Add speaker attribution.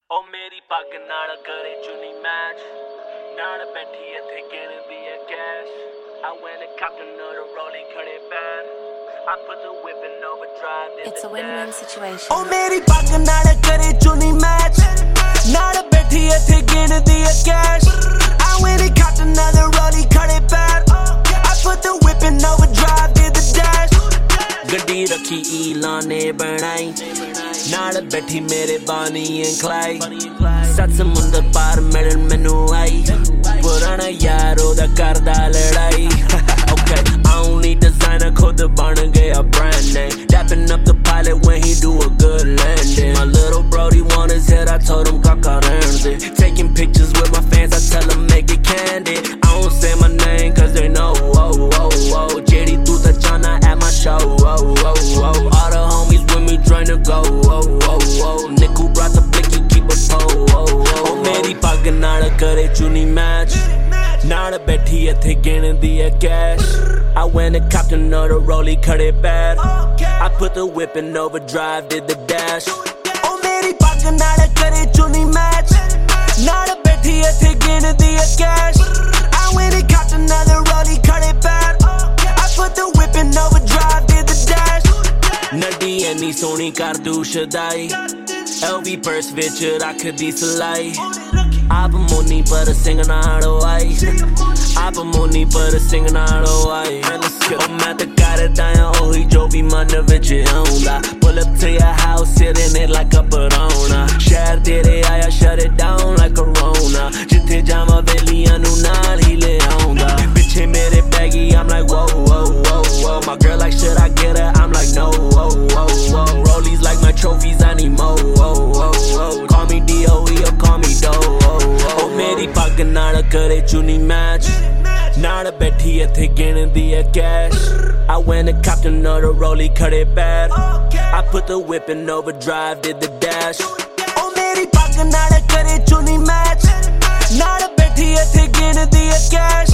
Speaker 1: ओ मेरी पग नाल करे चुनी मैच नाल बैठी इत्थे गिनदी है cash I went and copped another rollie खड़े पैर I put the whip in overdrive.
Speaker 2: It's a win-win situation.
Speaker 3: ओ मेरी पग नाल करे चुनी मैच नाल बैठी इत्थे गिनदी है cash I went and copped another rollie खड़े पैर I put the whip in overdrive, did the dash.
Speaker 1: गड्डी रखी ईलाने बनाई नाल बैठी मेरे बानी एंड क्लाइड सत समुंदर पार मिलन मैनू आई पुराना यार ओदा करदा लड़ाई Okay, I don't need designer, खुद बन गया brand name Dapping up the pilot when he do a good landing My little brody want his head, I told him kaka rende Taking pictures with my fans, I tell them make it candid I don't say my name cause they know, oh, oh, oh JD tu ta jana at my show, oh, oh, oh All the homies with me trying to go, oh, oh, oh Nick who brought the blicky, keep a pole, oh, oh, oh मेरी पग नाल करे चुनी match नाल बैठी इत्थे गिनदी है cash I went and copped another rollie खड़े पैर I put the whip in overdrive, did the dash
Speaker 3: ओ मेरी पग नाल करे चुनी मैच नाल बैठी इत्थे गिनदी है cash I went and copped another rollie खड़े पैर I put the whip in overdrive, did the dash
Speaker 1: Naddi इन्नी सोहनी कर दू शदाई LV purse विच रखदी सलाई आप मोनी पर सिंग नालो आई आप मोनी पर सिंग नालो आई ओ मैं तो करदा आ ओही जो भी मन विच आउंदा Pull up to your house sitting it like a Barona शहर तेरे आया shut it down like Corona जिथे जावां वेलियां नू नाल ही ले आउंदा पिछे मेरे baggy I'm like whoa whoa whoa whoa My girl like should I get her I'm like no whoa whoa whoa Rollies like my trophies I need more whoa whoa whoa Call me DOE or call me Doe ओ मेरी पग नाल करे चुनी match नाल बैठी इत्थे गिनदी है cash I went and copped another rollie खड़े पैर I put the whip in overdrive, did the dash
Speaker 3: ओ मेरी पग नाल करे चुनी मैच नाल बैठी इत्थे गिनदी है कैश